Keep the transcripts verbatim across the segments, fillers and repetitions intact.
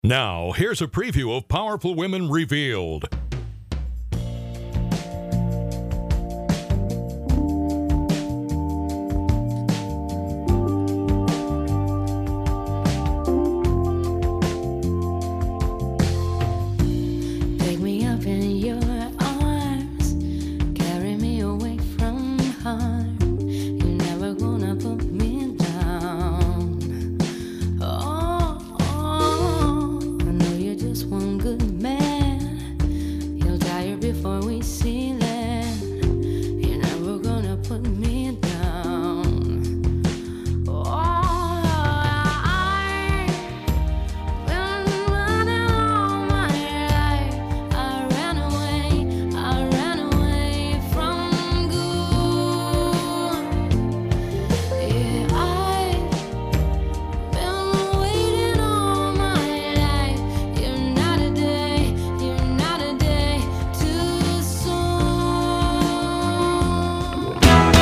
Now, here's a preview of Powerful Women Revealed. Take me up in your arms, carry me away from harm. You're never gonna put me down. Oh, oh, I know you're just one good man. You'll die before we see land. You're never gonna put me down. Oh, I've been running all my life. I ran away, I ran away from good. Yeah, I've been waiting all my life. You're not a day, you're not a day too soon.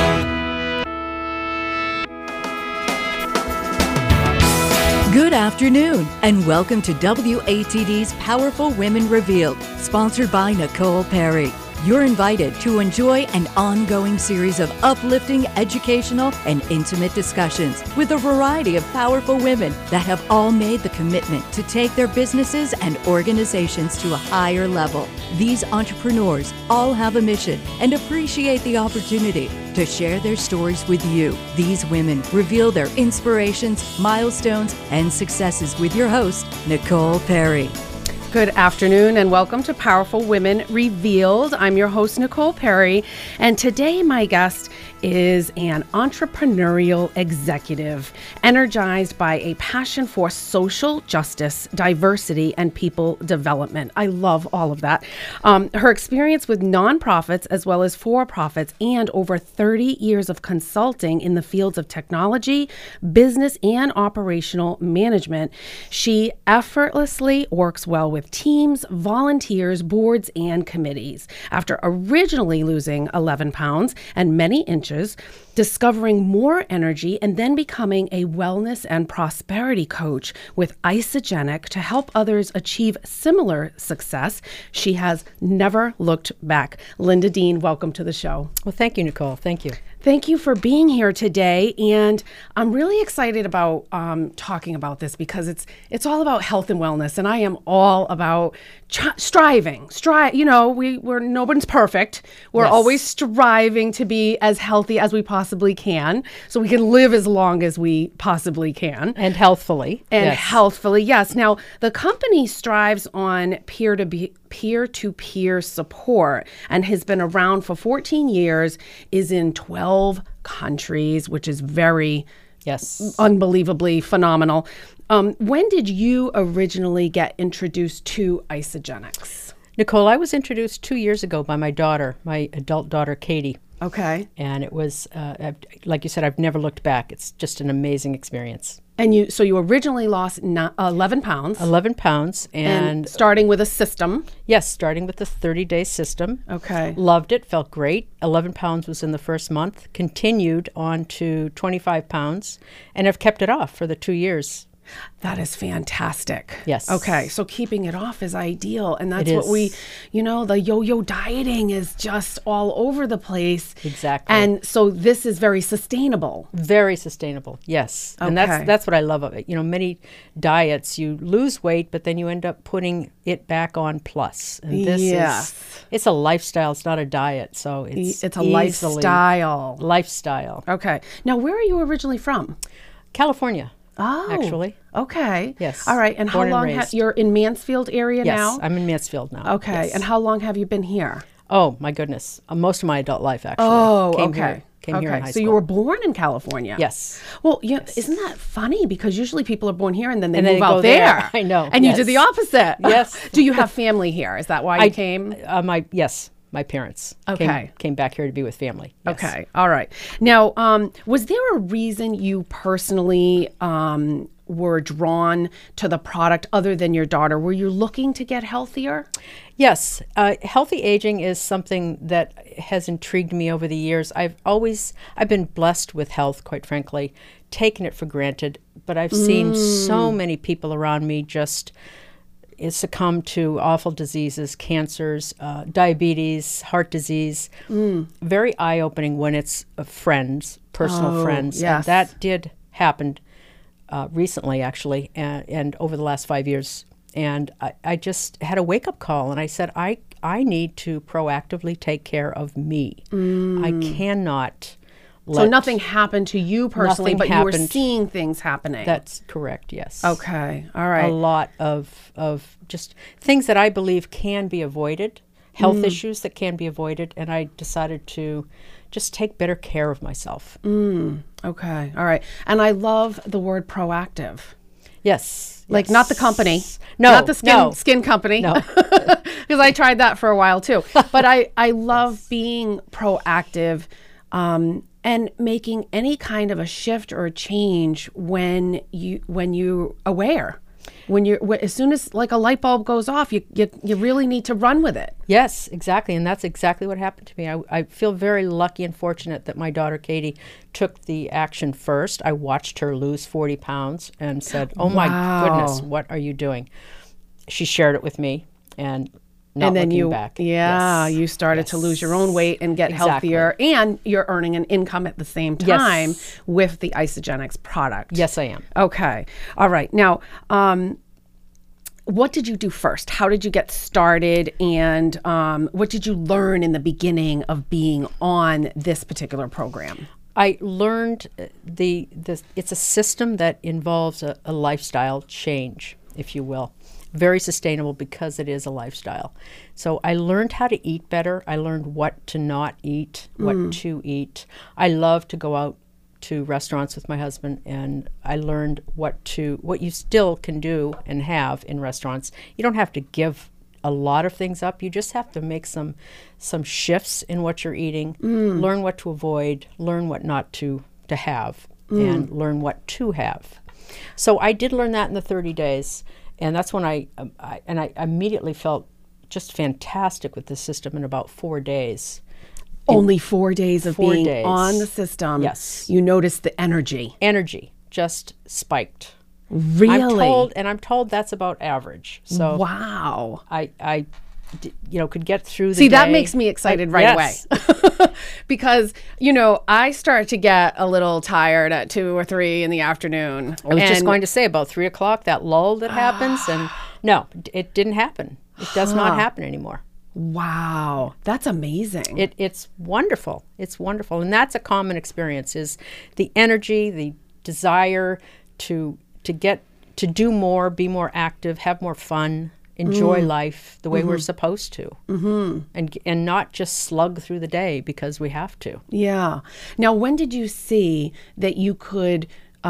Good afternoon, and welcome to W A T D's Powerful Women Revealed, sponsored by Nicole Perry. You're invited to enjoy an ongoing series of uplifting, educational, and intimate discussions with a variety of powerful women that have all made the commitment to take their businesses and organizations to a higher level. These entrepreneurs all have a mission and appreciate the opportunity to share their stories with you. These women reveal their inspirations, milestones, and successes with your host, Nicole Perry. Good afternoon and welcome to Powerful Women Revealed. I'm your host, Nicole Perry, and today my guest is an entrepreneurial executive energized by a passion for social justice, diversity, and people development. I love all of that. Um, her experience with nonprofits as well as for-profits and over thirty years of consulting in the fields of technology, business, and operational management. She effortlessly works well with teams, volunteers, boards, and committees. After originally losing eleven pounds and many inches, discovering more energy, and then becoming a wellness and prosperity coach with Isagenix to help others achieve similar success, she has never looked back. Linda Dean, welcome to the show. Well, thank you, Nicole. Thank you. Thank you for being here today, and I'm really excited about um, talking about this because it's it's all about health and wellness, and I am all about ch- striving. Strive, you know, we we're nobody's perfect. We're Yes. always striving to be as healthy as we possibly can, so we can live as long as we possibly can. And healthfully. And yes. healthfully, yes. Now, the company strives on peer-to-be- peer-to-peer support and has been around for fourteen years, is in twelve countries, which is very Yes. unbelievably phenomenal. Um, when did you originally get introduced to Isagenix? Nicole, I was introduced two years ago by my daughter, my adult daughter, Katie. Okay. And it was, uh, I've- like you said, I've never looked back. It's just an amazing experience. And you, so you originally lost no, eleven pounds. eleven pounds. And, And starting with a system. yes, starting with the thirty-day system. Okay. Loved it, felt great. eleven pounds was in the first month. Continued on to twenty-five pounds. And I've kept it off for the two years. That is fantastic. Yes. Okay. So keeping it off is ideal. And that's It what we, is. you know, the yo-yo dieting is just all over the place. Exactly. And so this is very sustainable. Very sustainable, yes. And Okay. that's that's what I love of it. You know, many diets, you lose weight, but then you end up putting it back on plus. And this Yes. is, it's a lifestyle. It's not a diet. So it's It's a easily- lifestyle. Lifestyle. Okay. Now, where are you originally from? California, Oh, actually. Okay. Yes. All right. And how Born and long ha- raised. you're in Mansfield area Yes, now? I'm in Mansfield now. Okay. Yes. And how long have you been here? Oh, my goodness. Uh, most of my adult life, actually. Oh, Came okay. Here, came okay. here in high so school. you were born in California? Yes. Well, you isn't that funny? Because usually people are born here and then they And then move they out go there. there. I know, And you yes. did the opposite. Yes. Do you have family here? Is that why you I came? Uh, my, yes, my parents Okay. came, came back here to be with family. Yes. Okay. All right. Now, um, was there a reason you personally um, were drawn to the product other than your daughter? Were you looking to get healthier? Yes, uh, healthy aging is something that has intrigued me over the years. I've always, I've been blessed with health, quite frankly, taken it for granted, but I've seen so many people around me just is succumbed to awful diseases, cancers, uh, diabetes, heart disease. Mm. Very eye-opening when it's uh, friends, personal Oh, friends. yes. And that did happen uh, recently, actually, and, and over the last five years. And I, I just had a wake-up call, and I said, I, I need to proactively take care of me. I cannot let... So nothing happened to you personally, Nothing but you were happened. seeing things happening. That's correct, yes. Okay. All A right. lot of, of just things that I believe can be avoided, health issues that can be avoided, and I decided to just take better care of myself. Okay. All right. And I love the word proactive. Yes. Like yes. not the company. No, Not the skin no. skin company. No. Because I tried that for a while too. But I, I love being proactive um, and making any kind of a shift or a change when you when you're aware. When you're wh- as soon as like a light bulb goes off, you, you you really need to run with it. Yes, exactly. And that's exactly what happened to me. I, I feel very lucky and fortunate that my daughter Katie took the action first. I watched her lose forty pounds and said, oh my Wow. goodness, what are you doing? She shared it with me and not and then looking you back. yeah Yes. you started to lose your own weight and get Exactly. healthier, and you're earning an income at the same Yes. time with the Isagenix product. Yes, I am. Okay. All right. Now, um, what did you do first? How did you get started? And um, what did you learn in the beginning of being on this particular program? I learned uh, the, the it's a system that involves a, a lifestyle change, if you will. Very sustainable because it is a lifestyle. So I learned how to eat better. I learned what to not eat, what to eat. I love to go out to restaurants with my husband, and I learned what to what you still can do and have in restaurants. You don't have to give a lot of things up. You just have to make some some shifts in what you're eating, learn what to avoid, learn what not to to have, and learn what to have. So I did learn that in the thirty days, and that's when I, um, I and I immediately felt just fantastic with the system in about four days. Only four days of Four being days. on the system. Yes. You noticed the energy. Energy just spiked. Really? I'm told, and I'm told that's about average. So Wow. I, I, d- you know, could get through the See, that day. makes me excited I- right yes. away. Because, you know, I start to get a little tired at two or three in the afternoon. I was just And- going to say about three o'clock, that lull that happens, and no, d- it didn't happen. It does not happen anymore. Wow. That's amazing. It, it's wonderful. It's wonderful, and that's a common experience: is the energy, the desire to to get to do more, be more active, have more fun, enjoy life the way we're supposed to, mm-hmm. and and not just slug through the day because we have to. Yeah. Now, when did you see that you could?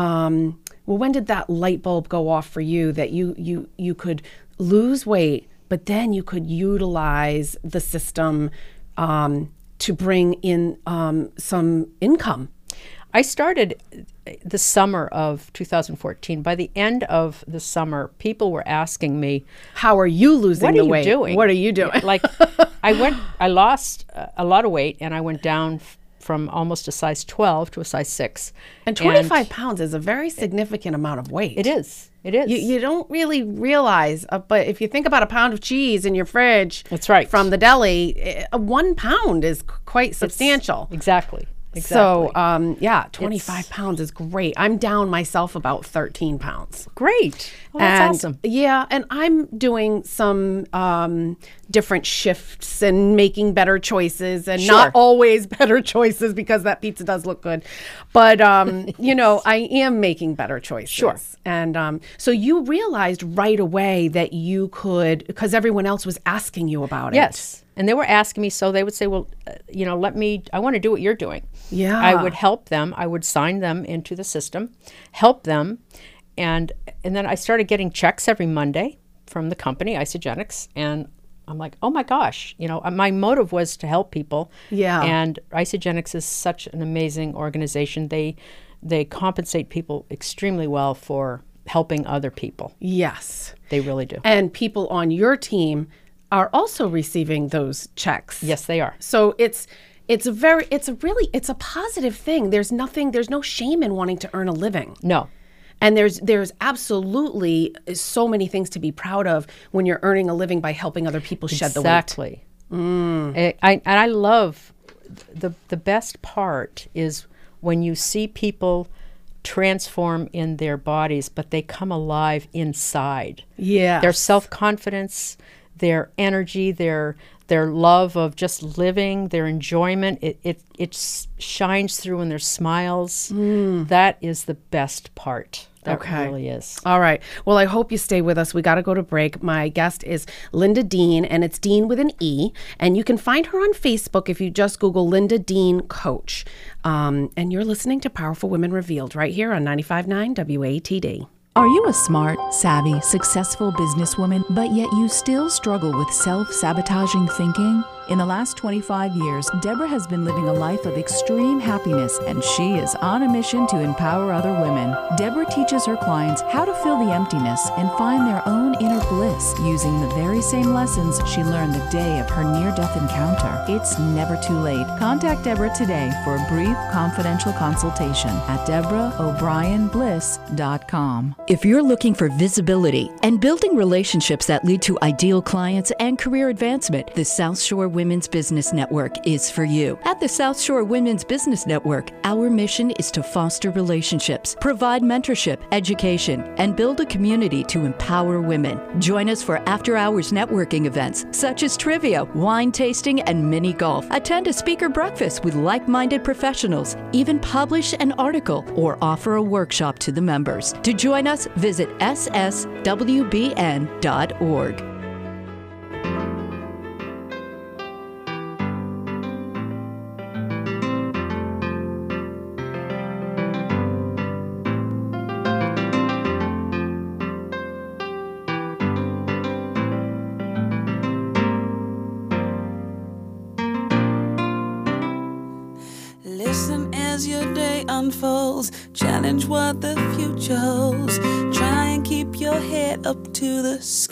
Um, well, when did that light bulb go off for you that you you you could lose weight, but then you could utilize the system um, to bring in um, some income? I started the summer of two thousand fourteen. By the end of the summer, people were asking me, How are you losing what the are you weight? doing? What are you doing? Like, I went, I lost uh, a lot of weight, and I went down f- from almost a size twelve to a size six. And twenty-five pounds is a very significant amount of weight. It is. It is. You, you don't really realize, uh, but if you think about a pound of cheese in your fridge, That's right. from the deli, uh, one pound is c- quite substantial. Exactly. Exactly. So, um, yeah, twenty-five It's- pounds is great. I'm down myself about thirteen pounds. Great. Well, that's And, awesome. Yeah, and I'm doing some um, different shifts and making better choices, and Sure. not always better choices because that pizza does look good. But, um, you know, I am making better choices. Sure. And um, so you realized right away that you could, because everyone else was asking you about it. Yes. And they were asking me, so they would say, well, uh, you know, let me, I want to do what you're doing. Yeah. I would help them. I would sign them into the system, help them. And and then I started getting checks every Monday from the company, Isagenix. And I'm like, oh my gosh, you know, uh, my motive was to help people. Yeah. And Isagenix is such an amazing organization. They they compensate people extremely well for helping other people. Yes. They really do. And people on your team are also receiving those checks. Yes, they are. So it's it's a very it's a really it's a positive thing. There's nothing there's no shame in wanting to earn a living. No. And there's there's absolutely so many things to be proud of when you're earning a living by helping other people shed the weight. Exactly. Mm. I, and I love the the best part is when you see people transform in their bodies, but they come alive inside. Yeah. Their self-confidence, their energy, their their love of just living, their enjoyment, it it, it shines through in their smiles. Mm. That is the best part. That okay. really is. All right. Well, I hope you stay with us. We got to go to break. My guest is Linda Dean, and it's Dean with an E. And you can find her on Facebook if you just Google Linda Dean Coach. Um, and you're listening to Powerful Women Revealed right here on ninety-five point nine W A T D. Are you a smart, savvy, successful businesswoman, but yet you still struggle with self-sabotaging thinking? In the last twenty-five years, Deborah has been living a life of extreme happiness, and she is on a mission to empower other women. Deborah teaches her clients how to fill the emptiness and find their own inner bliss using the very same lessons she learned the day of her near-death encounter. It's never too late. Contact Deborah today for a brief confidential consultation at deborah o'brien bliss dot com. If you're looking for visibility and building relationships that lead to ideal clients and career advancement, the South Shore Women's Business Network is for you. At the South Shore Women's Business Network, our mission is to foster relationships, provide mentorship, education, and build a community to empower women. Join us for after-hours networking events such as trivia, wine tasting, and mini golf. Attend a speaker breakfast with like-minded professionals, even publish an article or offer a workshop to the members. To join us, visit s s w b n dot org. Listen as your day unfolds, challenge what the future holds. Try and keep your head up to the sky.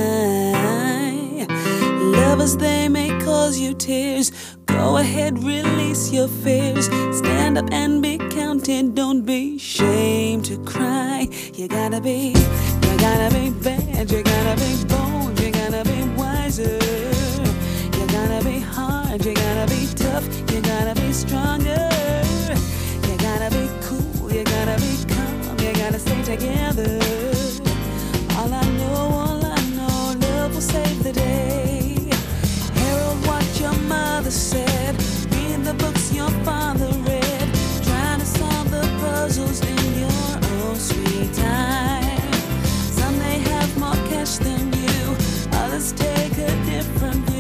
Lovers, they may cause you tears. Go ahead, release your fears. Stand up and be counted, don't be ashamed to cry. You gotta be, you gotta be bad, you gotta be bold, you gotta be wiser. You gotta be hard, you gotta be tough, you gotta be stronger. You gotta be cool, you gotta be calm, you gotta stay together. All I know, all I know, love will save the day. Herald what your mother said, read the books your father read, trying to solve the puzzles in your own sweet time. Some may have more cash than you, others take a different view.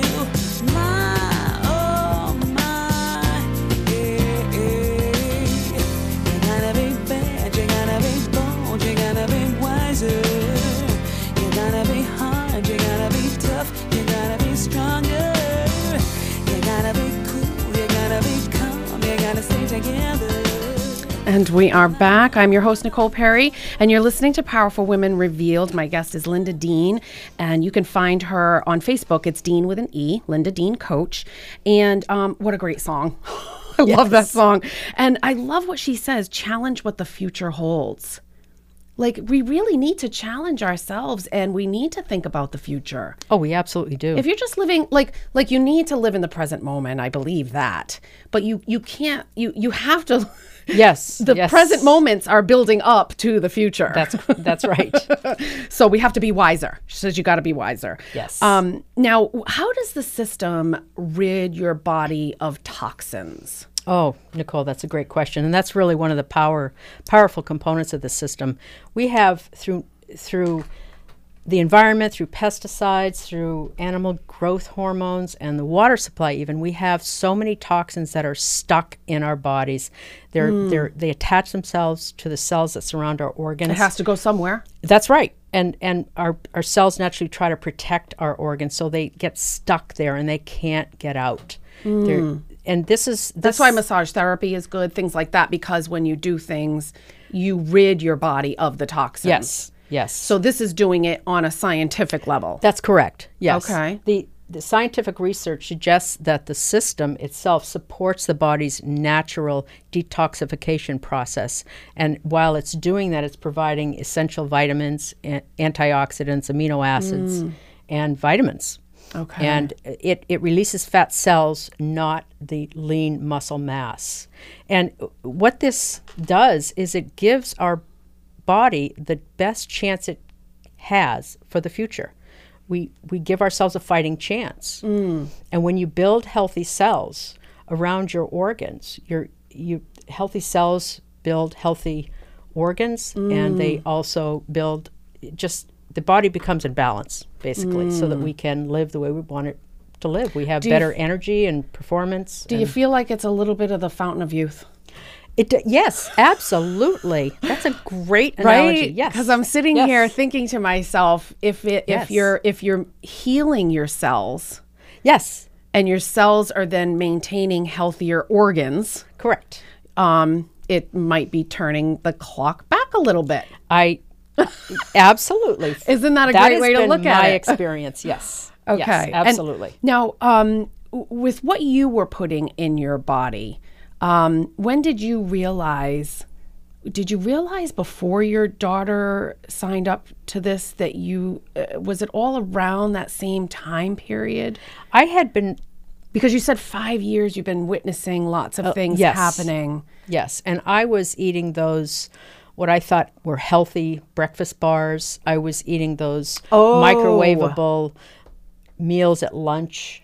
My, oh my, yeah, yeah. You gotta be bad, you gotta be bold, you gotta be wiser. You gotta be hard, you gotta be tough, you gotta be stronger. You gotta be cool, you gotta be calm, you gotta stay together. And we are back. I'm your host, Nicole Perry, and you're listening to Powerful Women Revealed. My guest is Linda Dean, and you can find her on Facebook. It's Dean with an E, Linda Dean Coach. And um, what a great song. I Yes. love that song. And I love what she says, challenge what the future holds. Like, we really need to challenge ourselves, and we need to think about the future. Oh, we absolutely do. If you're just living, like, like you need to live in the present moment, I believe that. But you, you can't, you, you have to... Yes. The yes. present moments are building up to the future. That's that's right. So we have to be wiser. She says you got to be wiser. Yes. Um, now, how does the system rid your body of toxins? Oh, Nicole, that's a great question. And that's really one of the power, powerful components of the system. We have through through the environment, through pesticides, through animal growth hormones, and the water supply even, we have so many toxins that are stuck in our bodies. They're, Mm. they're, they attach themselves to the cells that surround our organs. It has to go somewhere. That's right. And and our, our cells naturally try to protect our organs, so they get stuck there and they can't get out. Mm. And this is... This, That's why massage therapy is good, things like that, because when you do things, you rid your body of the toxins. Yes, yes. So this is doing it on a scientific level. That's correct. Yes. Okay. The the scientific research suggests that the system itself supports the body's natural detoxification process. And while it's doing that, it's providing essential vitamins, a- antioxidants, amino acids, Mm. and vitamins. Okay. And it, it releases fat cells, not the lean muscle mass. And what this does is it gives our body the best chance it has for the future. We, we give ourselves a fighting chance. Mm. And when you build healthy cells around your organs, your you healthy cells build healthy organs, and they also build just the body becomes in balance, basically, so that we can live the way we want it to live. We have Do you better f- energy and performance. Do you and feel like it's a little bit of the fountain of youth? it? d- Yes, absolutely. That's a great analogy. Right? Yes, Because I'm sitting Yes. here thinking to myself, if it, Yes. if you're if you're healing your cells Yes, and your cells are then maintaining healthier organs, correct. um, it might be turning the clock back a little bit. I absolutely. Isn't that a That great has way to been look at my it? experience. Yes. Okay. Yes, And absolutely. now, um, w- with what you were putting in your body, um, when did you realize? Did you realize before your daughter signed up to this that you uh, was it all around that same time period? I had been Because you said five years you've been witnessing lots of things yes. happening. Yes, and I was eating those, what I thought were healthy breakfast bars. I was eating those Oh. microwavable meals at lunch.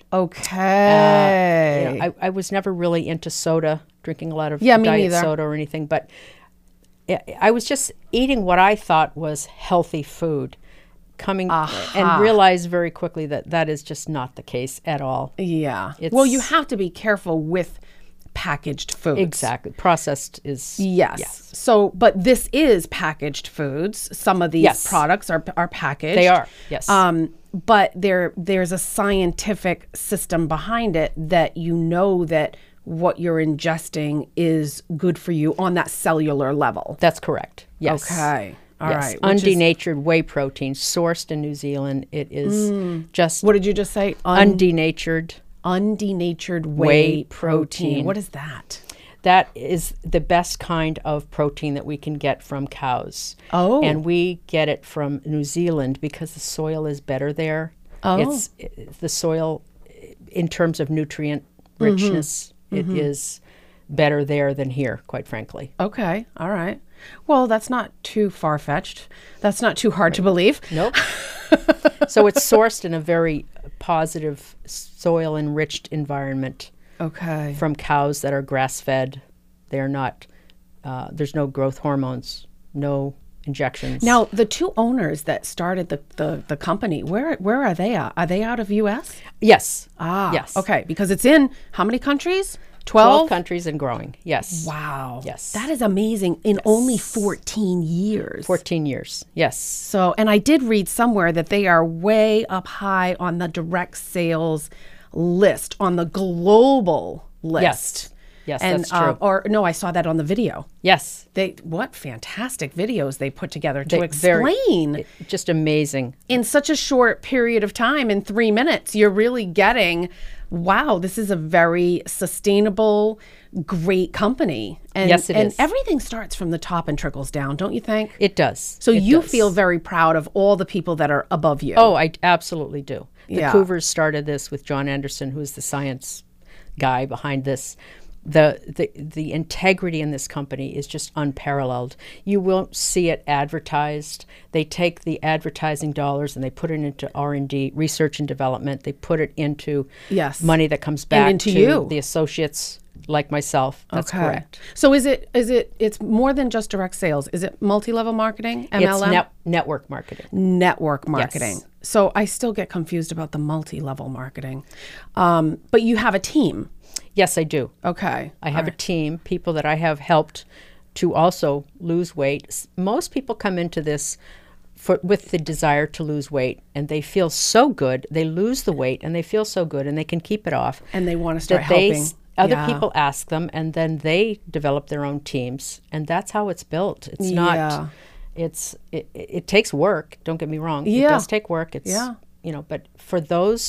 Okay. You know, I, I was never really into soda, drinking a lot of Yeah, me diet neither. soda or anything, but I, I was just eating what I thought was healthy food, coming and realized very quickly that that is just not the case at all. yeah. It's- Well, you have to be careful with packaged foods. Exactly. Processed is... Yes. So, but this is packaged foods. Some of these Yes. products are are packaged. They are, yes. Um, but there there's a scientific system behind it that you know that what you're ingesting is good for you on that cellular level. That's correct. Yes. Okay. All yes. right. Which is- Undenatured whey protein, sourced in New Zealand. It is just What did you just say? Un- undenatured. undenatured whey, Whey protein. protein. What is that? That is the best kind of protein that we can get from cows. Oh. And we get it from New Zealand because the soil is better there. Oh. It's, it's the soil, in terms of nutrient richness, it is better there than here, quite frankly. Okay. All right. Well, that's not too far fetched. That's not too hard to believe. Nope. So it's sourced in a very positive, soil enriched environment Okay. from cows that are grass fed. They're not, uh, there's no growth hormones, no injections. Now, the two owners that started the, the, the company, where where are they at? Are they out of U S? Yes. Ah, Yes. Okay, because it's in how many countries? twelve twelve? countries and growing. Yes. Wow. Yes. That is amazing in only fourteen years. fourteen years. Yes. So, and I did read somewhere that they are way up high on the direct sales list, on the global list. Yes. Yes, and, that's true. uh, or no, I saw that on the video. Yes. They what fantastic videos they put together They- to very- explain it- just amazing. in such a short period of time, in three minutes. You're really getting, wow, this is a very sustainable, great company. And, Yes, it and is. everything starts from the top and trickles down, don't you think? It does. So It you does. feel very proud of all the people that are above you. Oh, I absolutely do. The Yeah. Coovers started this with John Anderson, who's the science guy behind this. The, the the integrity in this company is just unparalleled. You won't see it advertised. They take the advertising dollars and they put it into R and D, research and development. They put it into Yes. money that comes back into to you. the associates like myself. That's Okay. correct. So is it is it it's more than just direct sales? Is it multi-level marketing, M L M? It's net, network marketing. Network marketing. Yes. So I still get confused about the multi-level marketing. Um, but you have a team. Yes, I do. Okay. I have a team, people that I have helped to also lose weight. S- Most people come into this for, with the desire to lose weight, and they feel so good. They lose the weight, and they feel so good, and they can keep it off. And they want to start that they, helping. s- other Yeah. people ask them, and then they develop their own teams, and that's how it's built. It's Yeah. not. It's it, it, it takes work. Don't get me wrong. Yeah. It does take work. It's Yeah. you know, but for those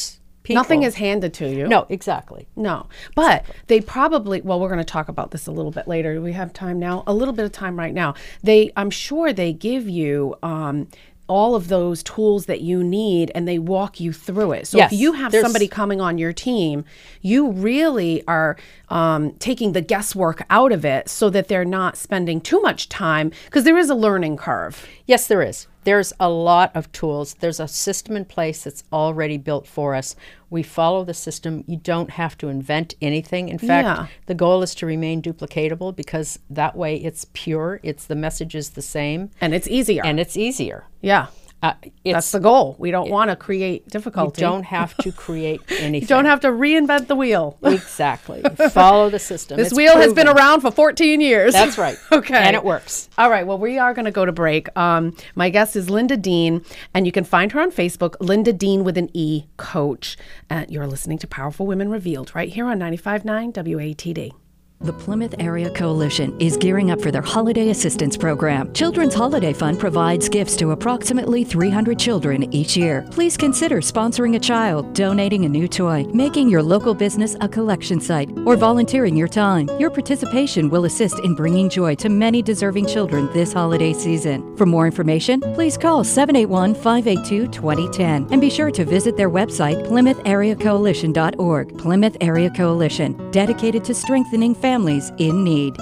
people. Nothing is handed to you. No, exactly. No. But they probably, well, we're going to talk about this a little bit later. Do we have time now? A little bit of time right now. They, I'm sure they give you um, all of those tools that you need and they walk you through it. So Yes, if you have there's- somebody coming on your team, you really are um, taking the guesswork out of it so that they're not spending too much time, because there is a learning curve. Yes, there is. There's a lot of tools. There's a system in place that's already built for us. We follow the system. You don't have to invent anything. In fact, Yeah. the goal is to remain duplicatable, because that way it's pure. It's the message is the same, And it's easier. and it's easier. yeah. Uh, it's, That's the goal. We don't want to create you difficulty. don't have to create anything. You don't have to reinvent the wheel. Exactly. Follow the system. This It's wheel has been proven. around for fourteen years. That's right. Okay. And it works. All right. Well, we are going to go to break. Um, my guest is Linda Dean, and you can find her on Facebook, Linda Dean with an E, Coach. Uh, you're listening to Powerful Women Revealed right here on ninety-five point nine W A T D. The Plymouth Area Coalition is gearing up for their Holiday Assistance Program. Children's Holiday Fund provides gifts to approximately three hundred children each year. Please consider sponsoring a child, donating a new toy, making your local business a collection site, or volunteering your time. Your participation will assist in bringing joy to many deserving children this holiday season. For more information, please call seven eight one, five eight two, two zero one zero and be sure to visit their website, plymouth area coalition dot org. Plymouth Area Coalition, dedicated to strengthening families in need.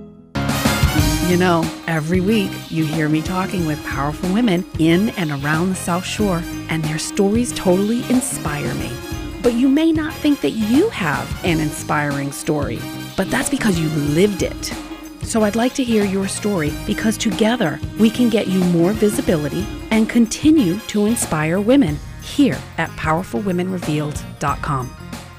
You know, every week you hear me talking with powerful women in and around the South Shore, and their stories totally inspire me. But you may not think that you have an inspiring story, but that's because you lived it. So I'd like to hear your story, because together we can get you more visibility and continue to inspire women here at powerful women revealed dot com.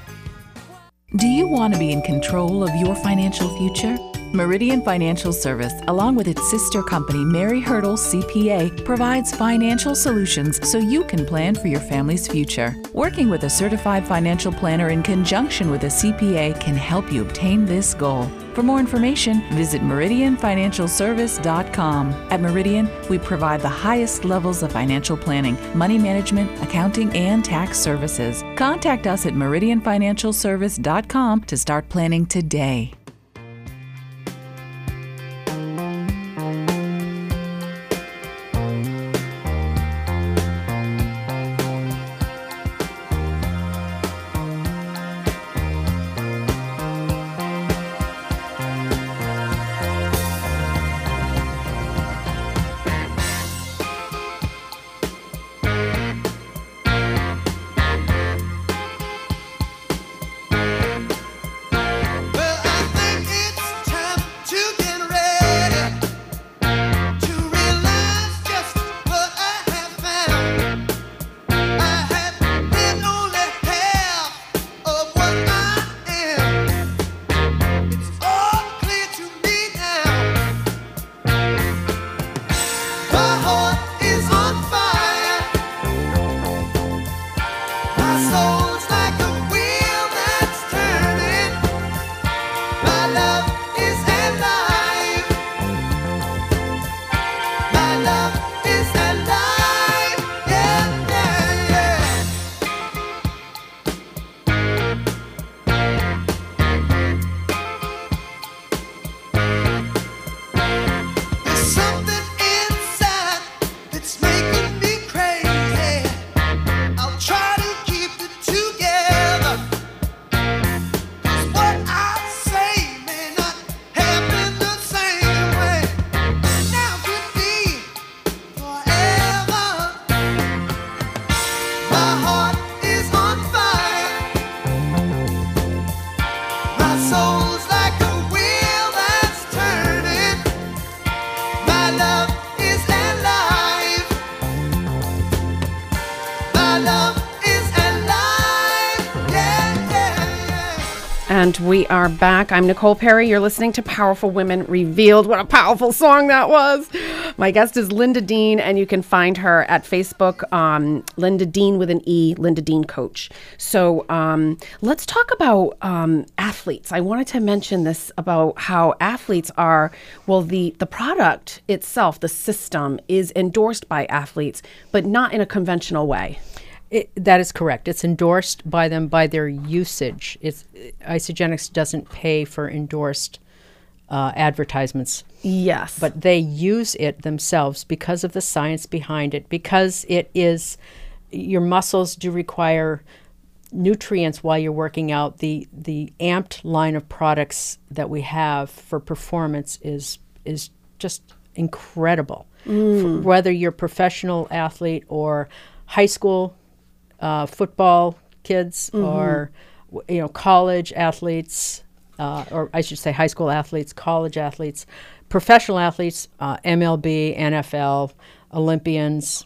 Do you want to be in control of your financial future? Meridian Financial Service, along with its sister company, Mary Hurdle C P A, provides financial solutions so you can plan for your family's future. Working with a certified financial planner in conjunction with a C P A can help you obtain this goal. For more information, visit meridian financial service dot com. At Meridian, we provide the highest levels of financial planning, money management, accounting, and tax services. Contact us at meridian financial service dot com to start planning today. And we are back. I'm Nicole Perry. You're listening to Powerful Women Revealed. What a powerful song that was. My guest is Linda Dean, and you can find her at Facebook, um, Linda Dean with an E, Linda Dean Coach. So um, let's talk about um, athletes. I wanted to mention this about how athletes are, well, the, the product itself, the system, is endorsed by athletes, but not in a conventional way. It, that is correct. It's endorsed by them by their usage. It's Isagenix doesn't pay for endorsed uh, advertisements, Yes. but they use it themselves because of the science behind it. Because it is, your muscles do require nutrients while you're working out. The the Amped line of products that we have for performance is is just incredible. F- whether you're a professional athlete or high school uh, football kids or w- you know college athletes, uh, or I should say high school athletes, college athletes, professional athletes, uh, M L B, N F L, Olympians,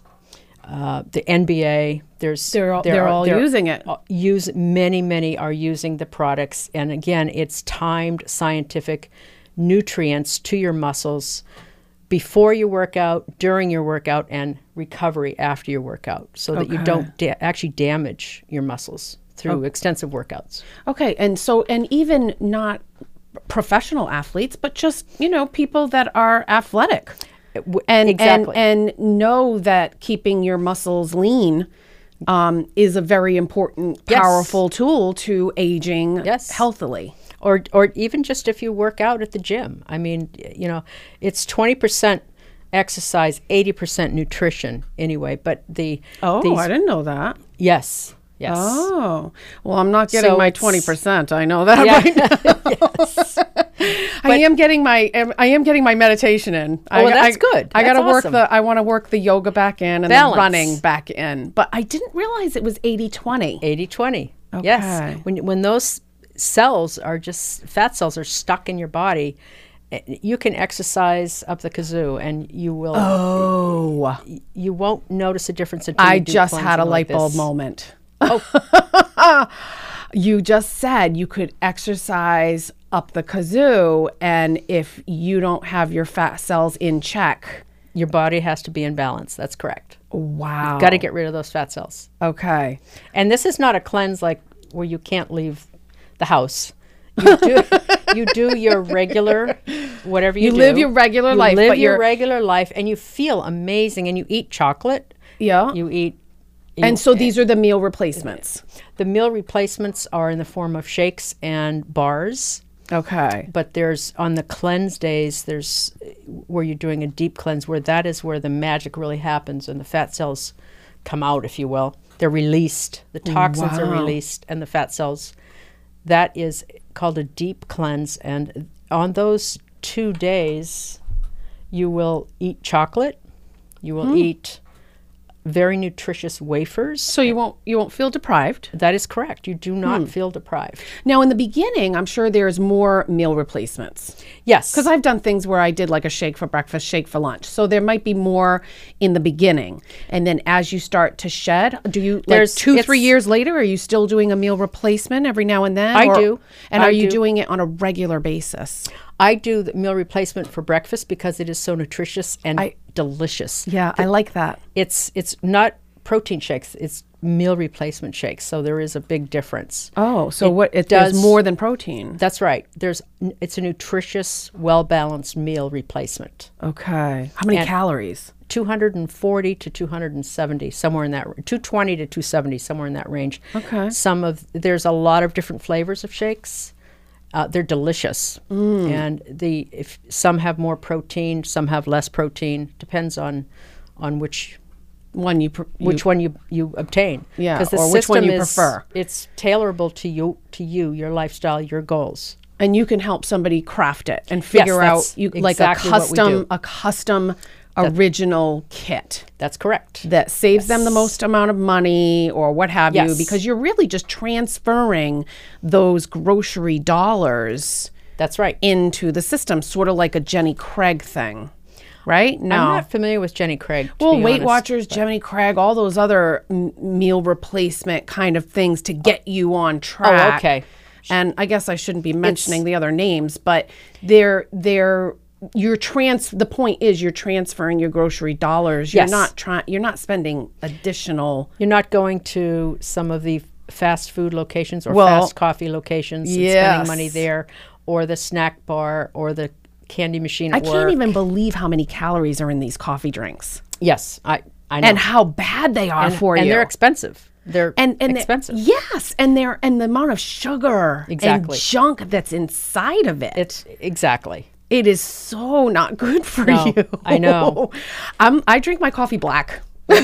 uh, the N B A. There's They're all- there they're are- all there- using it. uh, Use many many are using the products, and again, it's timed scientific nutrients to your muscles before your workout, during your workout, and recovery after your workout, so that you Okay. don't da- actually damage your muscles through extensive workouts. Okay, and so and even not professional athletes, but just you know people that are athletic, W- and exactly. and and know that keeping your muscles lean um, is a very important, Yes. powerful tool to aging Yes. healthily. or or even just if you work out at the gym. I mean, you know, it's twenty percent exercise, eighty percent nutrition anyway. But the Oh, these, I didn't know that. yes, yes. Oh, well, I'm not getting So my it's- twenty percent. I know that Yeah. right now. Yes. I am getting my um, I am getting my meditation in. I, Oh, well, that's I- good. I got to That's work awesome. the I want to work the yoga back in and Balance. the running back in. But I didn't realize it was eighty twenty. eighty twenty. Okay. Yes. When when those cells are just fat cells are stuck in your body, eh, you can exercise up the kazoo and you will Oh, you won't notice a difference until I you do just had a cleansing light like bulb this. moment. Oh, You just said you could exercise up the kazoo, and if you don't have your fat cells in check, your body has to be in balance. That's correct. wow. Got to get rid of those fat cells. Okay. And this is not a cleanse like where you can't leave the house. You do, you do your regular, whatever you, You do. live your regular You life, live but your you're- regular life, and you feel amazing. And you eat chocolate. Yeah. You eat. and you- so these are the meal replacements. the meal replacements are in the form of shakes and bars. Okay. But there's on the cleanse days, there's where you're doing a deep cleanse, where that is where the magic really happens, and the fat cells come out, if you will. They're released. The toxins are Wow. released, and the fat cells. That is called a deep cleanse, and on those two days, you will eat chocolate. You will eat very nutritious wafers. So you won't you won't feel deprived. That is correct. You do not feel deprived. Now in the beginning, I'm sure there's more meal replacements. Yes. Because I've done things where I did like a shake for breakfast, shake for lunch. So there might be more in the beginning. And then as you start to shed, do you like There's- two, three it's- years later, are you still doing a meal replacement every now and then? I Or- do. And I are you do. doing it on a regular basis? I do the meal replacement for breakfast because it is so nutritious and I- delicious. Yeah, I like that. It's it's not protein shakes, it's meal replacement shakes. So there is a big difference. Oh, so It what it does- does more than protein. That's right. There's it's a nutritious, well-balanced meal replacement. Okay. How many And- calories? two hundred forty to two hundred seventy, somewhere in that two twenty to two seventy, somewhere in that range. Okay. Some of there's a lot of different flavors of shakes. Uh, they're delicious, Mm. and the if some have more protein, some have less protein. Depends on on which One you, pr- you which one you you obtain. Yeah, 'Cause the or which one system you is- prefer. It's tailorable to you, to you, your lifestyle, your goals. and you can help somebody craft it and figure out that's you like a exactly what we custom do. a custom original kit That's correct. that saves them the most amount of money or what have you, Yes. because you're really just transferring those grocery dollars That's right. into the system, sort of like a Jenny Craig thing, right? No. I'm not familiar with Jenny Craig. to Well, be Weight honest. Watchers, Jenny Craig, all those other m- meal replacement kind of things to get you on track. Oh, okay. And I guess I shouldn't be mentioning the other names, but they're they're you're trans. The point is you're transferring your grocery dollars. You're Yes. not trying. You're not spending additional. You're not going to some of the fast food locations or Well, fast coffee locations and yes. spending money there, or the snack bar or the candy machine I at can't work. even believe how many calories are in these coffee drinks Yes, I I know. and how bad they are and, for and you. they're expensive. they're and and expensive. They're, yes, and they're and the amount of sugar Exactly. and junk that's inside of it. It's exactly. It is so not good for No, you. I know. I'm, I drink my coffee black.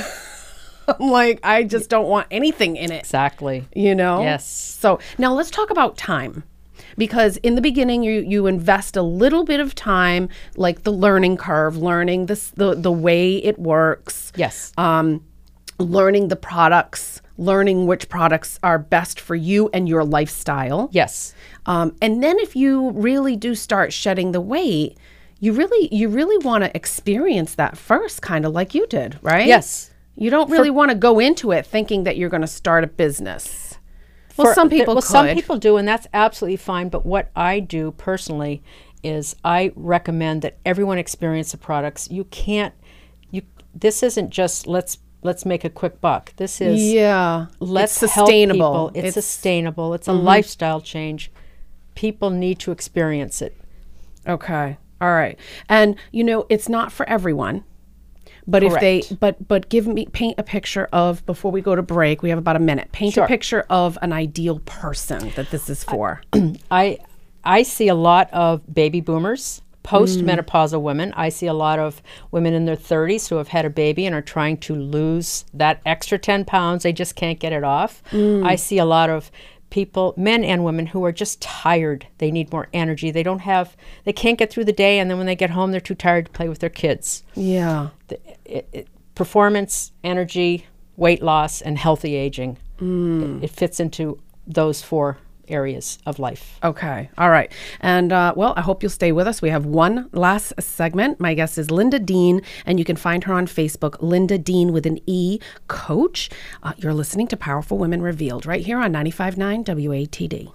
I'm like, I just don't want anything in it. Exactly. You know? Yes. So now let's talk about time. Because in the beginning, you, you invest a little bit of time, like the learning curve, learning this, the, the way it works. Yes. Um, learning the products, learning which products are best for you and your lifestyle. Yes. Um, and then if you really do start shedding the weight, you really you really want to experience that first, kind of like you did, right? Yes. You don't really want to go into it thinking that you're going to start a business. Well, For- some th- people well, could. some people do, and that's absolutely fine. But what I do personally is I recommend that everyone experience the products. You can't. You. This isn't just let's let's make a quick buck. This is Yeah. let's It's help sustainable. people. It's, It's- sustainable. It's a lifestyle change. People need to experience it. Okay. All right. And you know, it's not for everyone. But if they Correct. but but give me paint a picture of, before we go to break, we have about a minute. Paint Sure. a picture of an ideal person that this is for. I I see a lot of baby boomers, postmenopausal women. I see a lot of women in their thirties who have had a baby and are trying to lose that extra ten pounds. They just can't get it off. I see a lot of people, men and women, who are just tired. They need more energy. They don't have, they can't get through the day, and then when they get home, they're too tired to play with their kids. Yeah. The, it, it, performance, energy, weight loss, and healthy aging. It, it fits into those four areas of life. Okay. All right. And uh, well, I hope you'll stay with us. We have one last segment. My guest is Linda Dean, and you can find her on Facebook, Linda Dean with an E, coach. Uh, you're listening to Powerful Women Revealed right here on ninety-five point nine W A T D.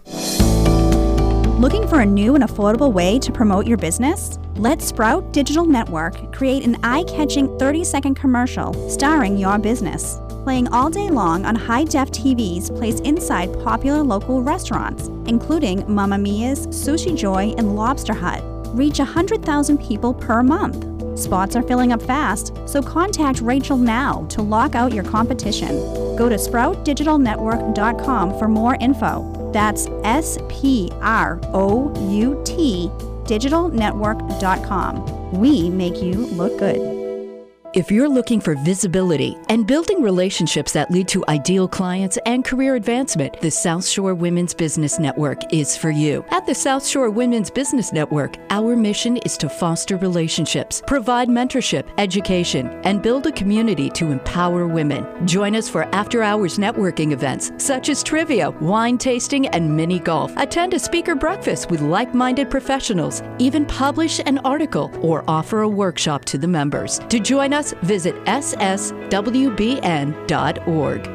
Looking for a new and affordable way to promote your business? Let Sprout Digital Network create an eye-catching thirty-second commercial starring your business. Playing all day long on high-def T Vs placed inside popular local restaurants, including Mamma Mia's, Sushi Joy, and Lobster Hut. Reach one hundred thousand people per month. Spots are filling up fast, so contact Rachel now to lock out your competition. Go to sprout digital network dot com for more info. That's S P R O U T digital network dot com. We make you look good. If you're looking for visibility and building relationships that lead to ideal clients and career advancement, the South Shore Women's Business Network is for you. At the South Shore Women's Business Network, our mission is to foster relationships, provide mentorship, education, and build a community to empower women. Join us for after-hours networking events such as trivia, wine tasting, and mini golf. Attend a speaker breakfast with like-minded professionals, even publish an article or offer a workshop to the members. To join us, visit S S W B N dot org.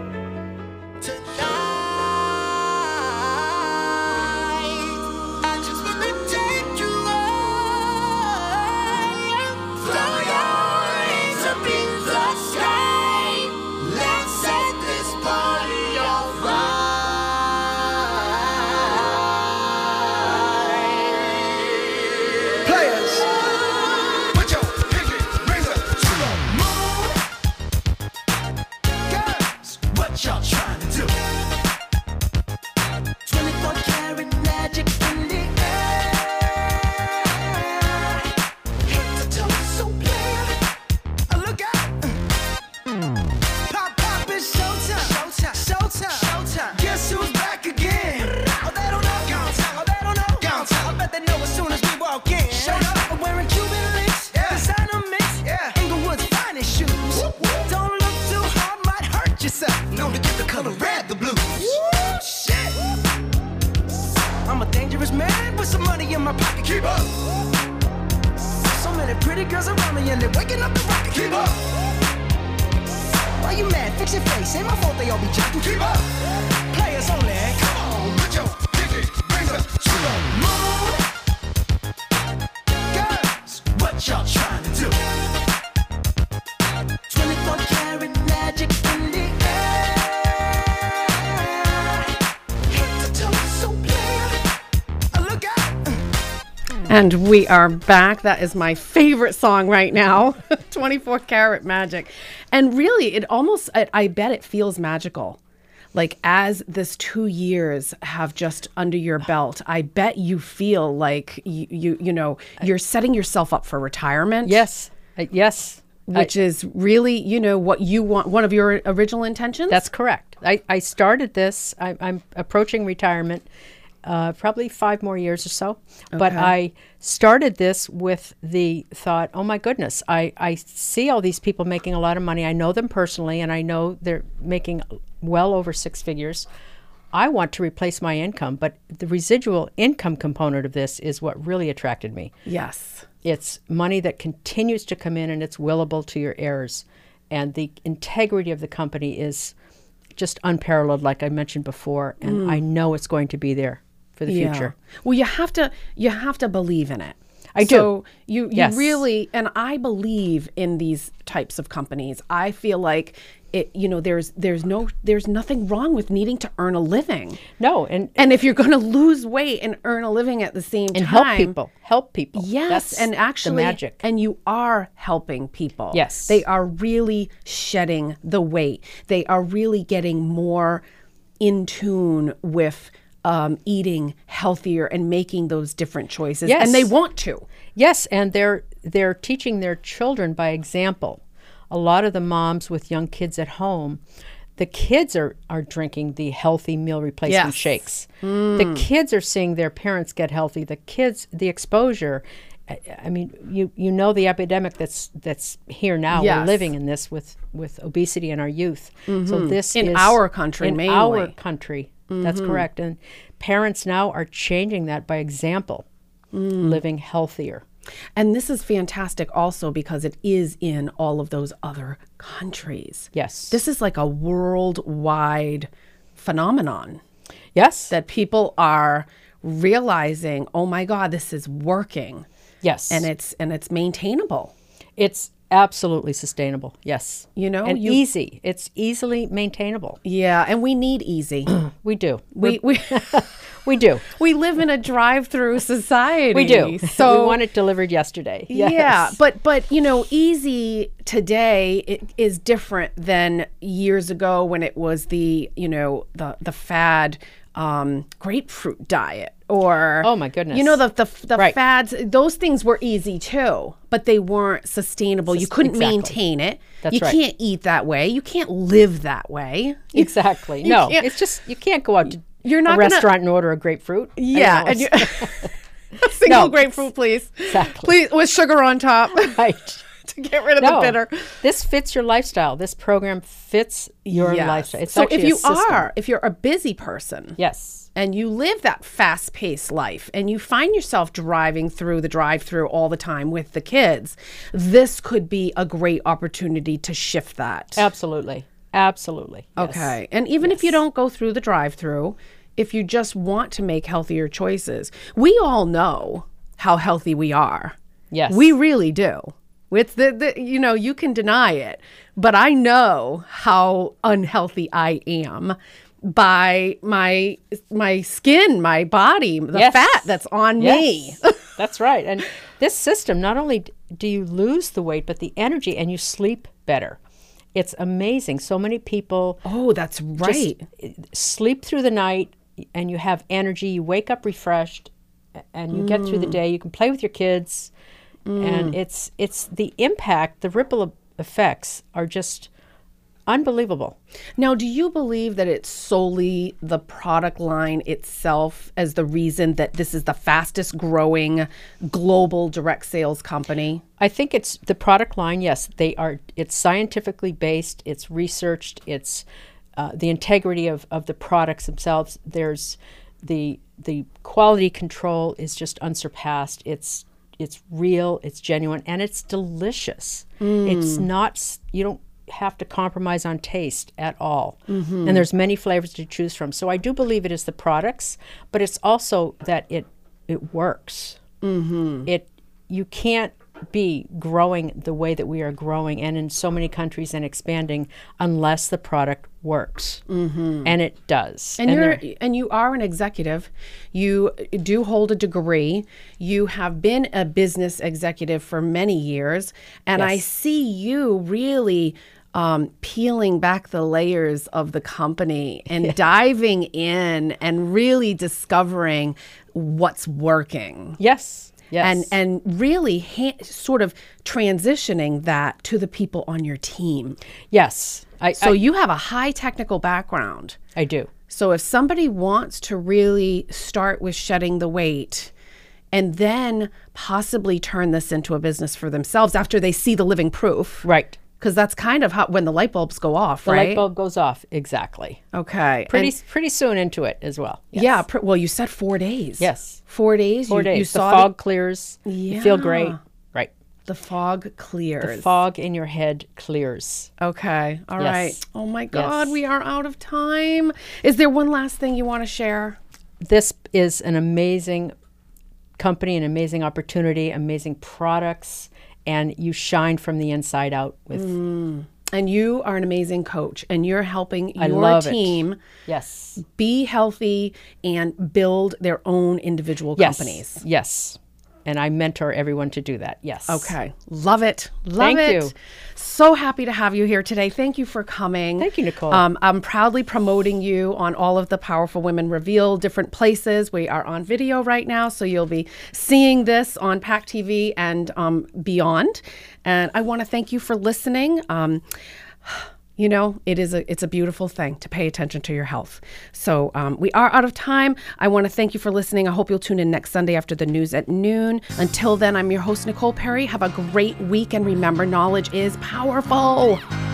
And we are back. That is my favorite song right now, twenty-four Karat Magic. And really, it almost, I, I bet it feels magical. like as this two years have just under your belt, I bet you feel like you you, you know, you're setting yourself up for retirement. Yes. Uh, yes. Which I, is really, you know, what you want, one of your original intentions? That's correct. I, I started this, I, I'm approaching retirement, uh, probably five more years or so. But Okay. I started this with the thought, oh my goodness, I, I see all these people making a lot of money. I know them personally, and I know they're making well over six figures. I want to replace my income, but the residual income component of this is what really attracted me. Yes. It's money that continues to come in and it's willable to your heirs. And the integrity of the company is just unparalleled, like I mentioned before. And Mm. I know it's going to be there for the Yeah. future. Well, you have to you have to believe in it. I do. So you you Yes. really, and I believe in these types of companies. I feel like it, you know, there's there's no there's nothing wrong with needing to earn a living. No, and And if you're going to lose weight and earn a living at the same and time, help people. Help people. Yes, That's and actually, the magic. and you are helping people. Yes. They are really shedding the weight. They are really getting more in tune with um, eating healthier and making those different choices. Yes. And they want to. Yes, and they're they're teaching their children by example. A lot of the moms with young kids at home, the kids are, are drinking the healthy meal replacement Yes. shakes. The kids are seeing their parents get healthy. The kids, the exposure. I, I mean, you you know the epidemic that's that's here now. Yes. We're living in this with, with obesity in our youth. So this In is our country in mainly. our country. That's correct. And parents now are changing that by example, living healthier. And this is fantastic also because it is in all of those other countries. Yes. This is like a worldwide phenomenon Yes. that people are realizing, oh my God, this is working. Yes. And it's and it's maintainable. It's absolutely sustainable. Yes. You know, and you- easy. It's easily maintainable. Yeah, and we need easy. We do. we we We do. we live in a drive-through society. We do. So we want it delivered yesterday. Yes. Yeah, but but you know, easy today it is different than years ago when it was the, you know, the the fad um, grapefruit diet or Oh, my goodness. you know, the the, the Right. fads. Those things were easy too, but they weren't sustainable. you Sus- couldn't exactly. maintain it. That's you right. can't eat that way. You can't live that way. Exactly. You No, can't- it's just you can't go out to You're not a gonna- restaurant and order a grapefruit. I Yeah, know, and you, it's- a single No, grapefruit, please. exactly. Please, with sugar on top right. to get rid of No, the bitter. this fits your lifestyle. This program fits your Yes. lifestyle. It's so actually if a you system. are, if you're a busy person, Yes. and you live that fast-paced life and you find yourself driving through the drive-through all the time with the kids, this could be a great opportunity to shift that. Absolutely. Absolutely. Yes. Okay. And even if you don't go through the drive-through, if you just want to make healthier choices, we all know how healthy we are. Yes. We really do. It's the, the you know, you can deny it, but I know how unhealthy I am by my my skin, my body, the Yes. fat that's on me. Yes, that's right. And this system, not only d- do you lose the weight, but the energy, and you sleep better. It's amazing. So many people Oh, that's just right. sleep through the night, and you have energy. You wake up refreshed, a- and you get through the day. You can play with your kids, and it's it's the impact, the ripple of effects are just unbelievable. Now, do you believe that it's solely the product line itself as the reason that this is the fastest growing global direct sales company? I think it's the product line. Yes, they are. It's scientifically based. It's researched. It's uh, the integrity of, of the products themselves. There's the the quality control is just unsurpassed. It's it's real. It's genuine, and it's delicious. It's not. s- You don't have to compromise on taste at all. And there's many flavors to choose from. So I do believe it is the products, but it's also that it it works. It you can't be growing the way that we are growing and in so many countries and expanding unless the product works. And it does. And, you're there- and you are an executive. You do hold a degree. You have been a business executive for many years, and I Yes. see you really um, peeling back the layers of the company and diving in and really discovering what's working. Yes. Yes. And and really ha- sort of transitioning that to the people on your team. Yes. I, So I, you have a high technical background. I do. So if somebody wants to really start with shedding the weight and then possibly turn this into a business for themselves after they see the living proof. Right. Because that's kind of how when the light bulbs go off, The right? light bulb goes off. Exactly. Okay. Pretty And- pretty soon into it as well. Yes. Yeah. Pr- well, you said four days. Yes. Four days. Four you, days. You the saw fog clears. You feel great. Yeah. Right. The fog clears. The fog in your head clears. Okay. All Yes. right. Oh my God, Yes. we are out of time. Is there one last thing you want to share? This is an amazing company, an amazing opportunity, amazing products, and you shine from the inside out with And you are an amazing coach, and you're helping I your love it. team Yes. be healthy and build their own individual Yes. companies. Yes. And I mentor everyone to do that. Yes. Okay. Love it. Love Thank it. you. So happy to have you here today. Thank you for coming. Thank you, Nicole. Um, I'm proudly promoting you on all of the Powerful Women Reveal different places. We are on video right now, so you'll be seeing this on Pack T V and um, beyond. And I want to thank you for listening. Um, You know, it is a it's a beautiful thing to pay attention to your health. So um, we are out of time. I want to thank you for listening. I hope you'll tune in next Sunday after the news at noon. Until then, I'm your host, Nicole Perry. Have a great week, and remember, knowledge is powerful.